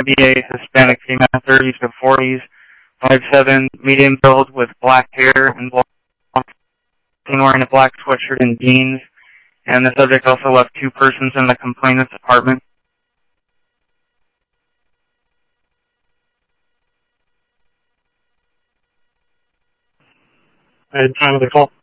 be a Hispanic female, 30s to 40s, 5'7", medium build with black hair and blonde, wearing a black sweatshirt and jeans. And the subject also left 2 persons in the complainant's apartment. Time of the call.